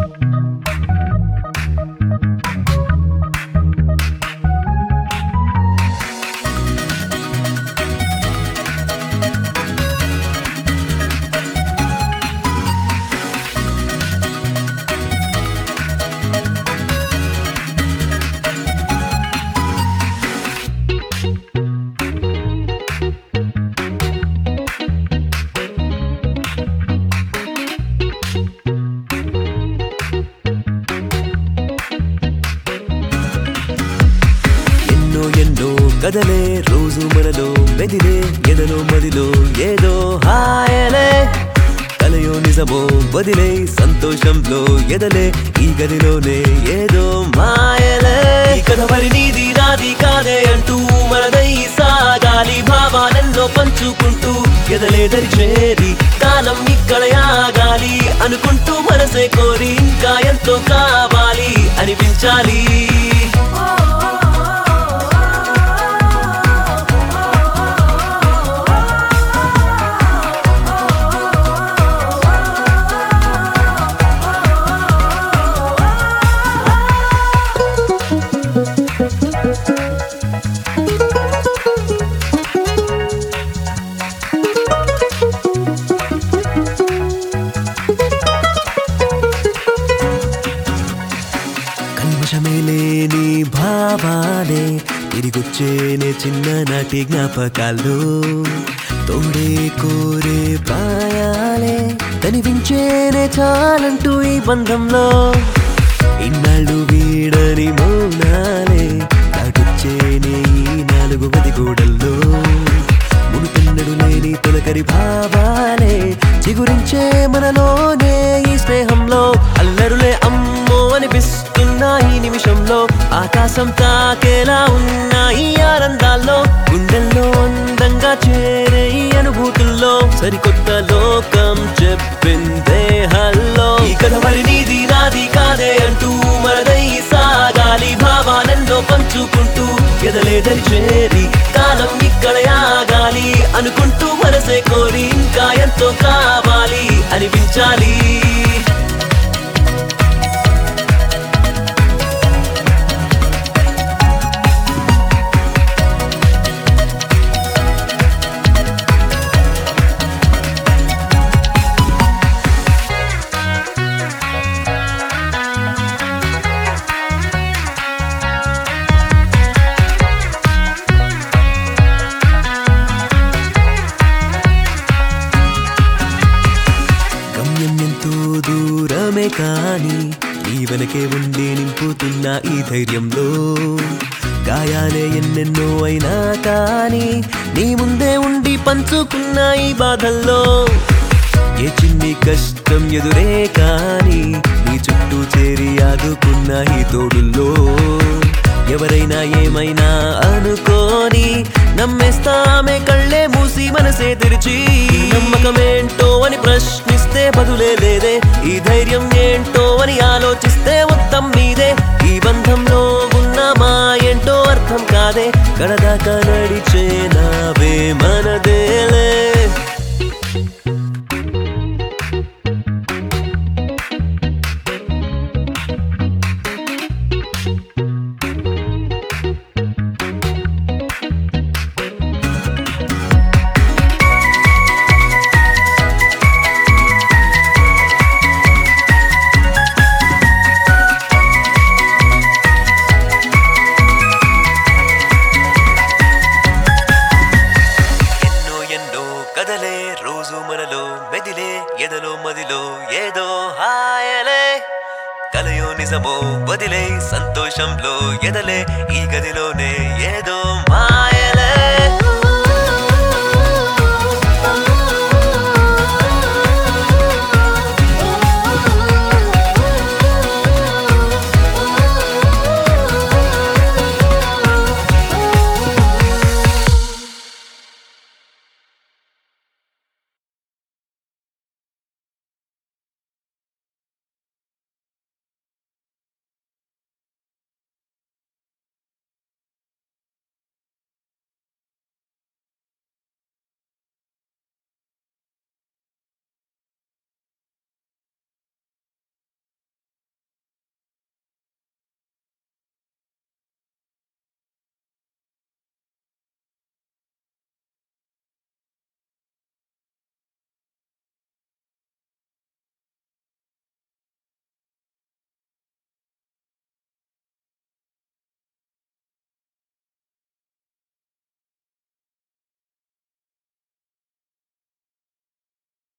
కదలే రోజు మనలో మెదిలే ఎదలో మదిలో ఏదో హాయలే కలయో నిజమో వదిలే సంతోషంలో ఎదలే ఈ గదిలోనే ఏదో మాయలే కథ మరి నీది నాది కాదే అంటూ మనదై సాగాలి భావాలెన్నో పంచుకుంటూ ఎదలే దరిచేరి కాలం ఇక్కడ ఆగాలి అనుకుంటూ మనసే కోరి ఇంకా ఎంతో కావాలి అనిపించాలి కల్మషమేలేని భావాలే తిరిగొచ్చేనే చిన్ననాటి జ్ఞాపకాల్లో తోడే కోరే ప్రాయాలే కనిపించేనే చాలంటూ ఈ బంధంలో ఇన్నాళ్ళు వీడని మౌనాలే దాటొచ్చేనే ఈ నాలుగు గది గోడల్లో మునుపెన్నడు లేని తొలకరి భావాలే చిగురించే మనలోనే ఈ స్నేహంలో అల్లరులే అమ్మో అనిపిస్తున్న ఈ నిమిషంలో ఆకాశం తాకేలా ఉన్న ఈ ఆనందాల్లో గుండెల్లో అందంగా చేరే ఈ అనుభూతుల్లో సరికొత్త లోకం చెప్పిందే హల్లో ఈ కథ మరి నీది నాది కాదే అంటూ మనదై సాగాలి భావాలెన్నో పంచుకుంటూ ఎదలే దరిచేరి కాలం ఇక్కడ ఆగాలి అనుకుంటూ మనసే కోరి ఇంకా ఎంతో కావాలి అనిపించాలి దూరమే కాని నీ వెనకే ఉండి నింపుతున్న ఈ ధైర్యంలో గాయాలే ఎన్నెన్నో అయినా కానీ నీ ముందే ఉండి పంచుకున్న ఈ బాధల్లో ఏ చిన్ని కష్టం ఎదురే కాని నీ చుట్టూ చేరి ఆదుకున్న ఈ తోడుల్లో ఎవరైనా ఏమైనా అనుకోని నమ్మేస్తామే కళ్ళే మూసి మనసే తెరిచి నమ్మకమేంటో అని ప్రశ్నిస్తే బదులే లేదే ఈ ధైర్యం ఏంటో అని ఆలోచిస్తే మొత్తం మీదే ఈ బంధంలో ఉన్న మా ఏంటో అర్థం కాదే కడదాకా నడిచే నావే మనదేలే కదలే రోజు మనలో మెదిలే ఎదలో మదిలో ఏదో హాయలే కలయో నిజమో వదిలే సంతోషంలో ఎదలే ఈ గదిలోనే ఏదో మాయ